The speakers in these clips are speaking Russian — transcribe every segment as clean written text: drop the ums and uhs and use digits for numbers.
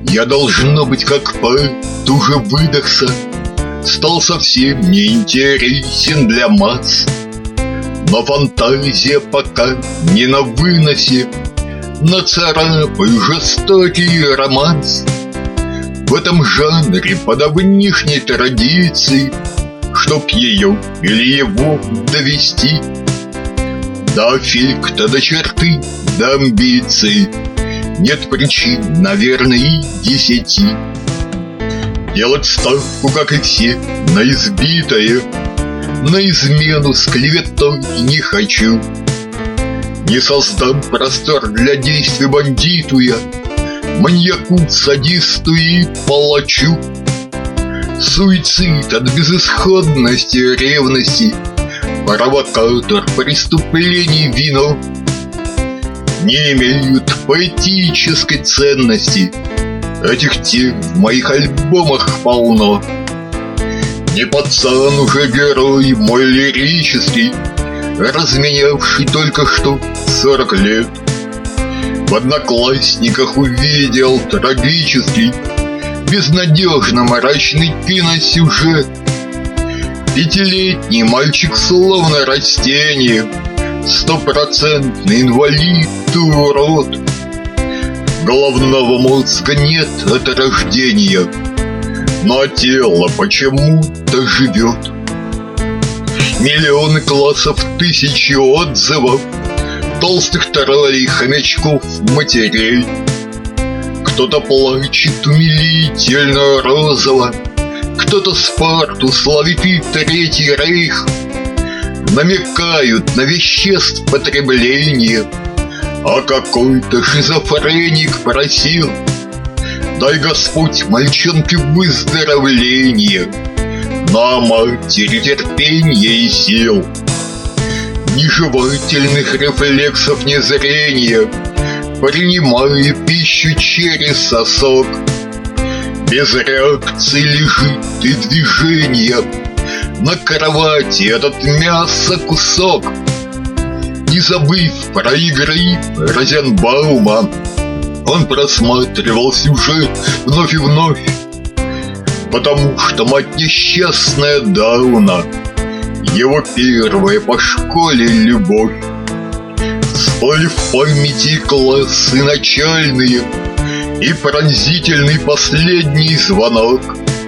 Я, должно быть, как поэт, уже выдохся, стал совсем неинтересен для масс. Но фантазия пока не на выносе, нацарапаю жестокий романс. В этом жанре по давнишней традиции, чтоб ее или его довести до аффекта, до черты, до амбиций, нет причин, наверное, и 10. Делать ставку, как и все, на избитое, на измену с клеветой не хочу. Не создам простор для действий бандиту я, маньяку, садисту и палачу. Суицид от безысходности, ревности, провокатор преступлений вино не имеют поэтической ценности. Этих тем в моих альбомах полно. Не пацан уже герой мой лирический, разменявший только что 40 лет. В одноклассниках увидел трагический, безнадежно мрачный киносюжет. Пятилетний мальчик словно растение, стопроцентный инвалид и урод. Головного мозга нет от рождения, но тело почему-то живет. Миллионы классов, тысячи отзывов, толстых троллей, хомячков, матерей. Кто-то плачет умилительно розово, кто-то Спарту славит и Третий рейх. Намекают на веществ потребления, а какой-то шизофреник просил: дай Господь мальчонке выздоровление, на матери терпения и сил. Ни жевательных рефлексов, ни зрения, принимая пищу через сосок. Без реакции лежит и движения на кровати этот мясо кусок. Не забыв про игры Розенбаума, он просматривал сюжет вновь и вновь, потому что мать несчастная Дауна, его первая по школе любовь. Всплыли в памяти классы начальные и пронзительный последний звонок.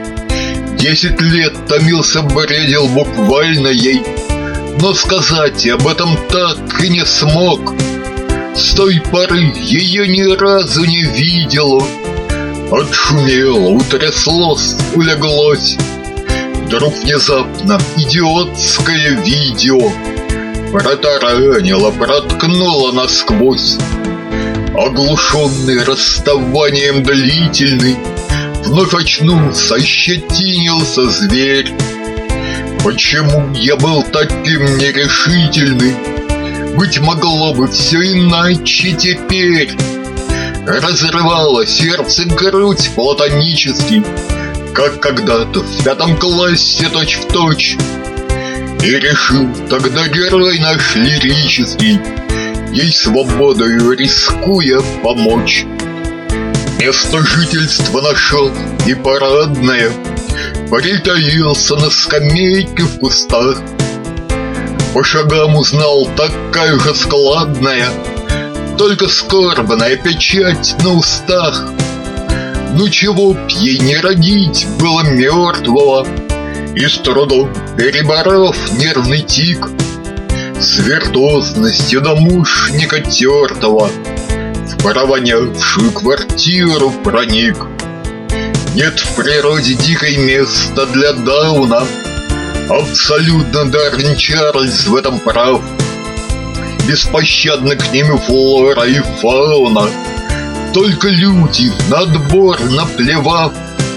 10 лет томился, бредил буквально ей, но сказать об этом так и не смог. С той поры ее ни разу не видел. Отшумело, утряслось, улеглось. Вдруг внезапно идиотское видео протаранило, проткнуло насквозь. Оглушенный расставанием длительный, вновь очнулся, ощетинился зверь. Почему я был таким нерешительным? Быть могло бы все иначе теперь. Разрывало сердце, грудь платонически, как когда-то в 5 классе точь-в-точь. И решил тогда герой наш лирический ей свободою рискуя помочь. Место жительства нашел и парадное, притаился на скамейке в кустах. По шагам узнал, такая же складная, только скорбная печать на устах. Ну чего б ей не родить было мертвого, и с трудом переборов нервный тик, с виртуозностью домушника тертого в провонявшую квартиру проник. Нет в природе дикой места для Дауна, абсолютно Дарвин Чарльз в этом прав. Беспощадны к ним и флора, и фауна, только люди на отбор наплевав,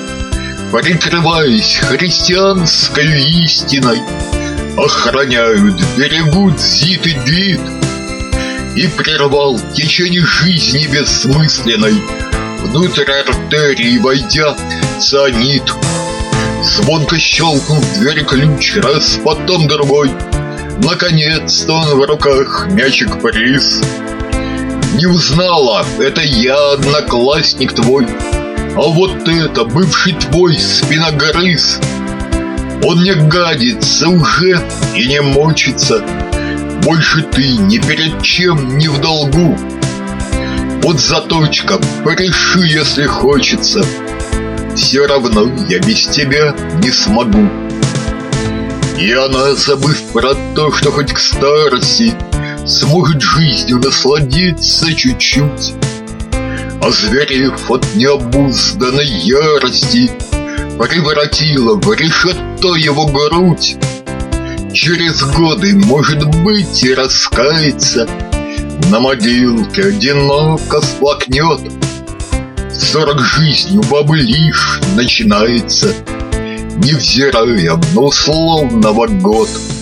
прикрываясь христианской истиной, охраняют, берегут Зит и Дит. И прервал течение жизни бессмысленной, внутрь артерии войдя цианид. Звонко щелкнул в двери ключ, раз потом другой. Наконец-то он в руках мячик приз. Не узнала, это я, одноклассник твой. А вот это, бывший твой спиногрыз, он не гадится уже и не мочится. Больше ты ни перед чем не в долгу. Вот заточка, пореши, если хочется. Все равно я без тебя не смогу. И она, забыв про то, что хоть к старости сможет жизнью насладиться чуть-чуть, озверев от необузданной ярости, превратила в решето его грудь. Через годы, может быть, и раскается, на могилке одиноко сплакнет. 40 жизнь у бабы лишь начинается, невзирая на условного год.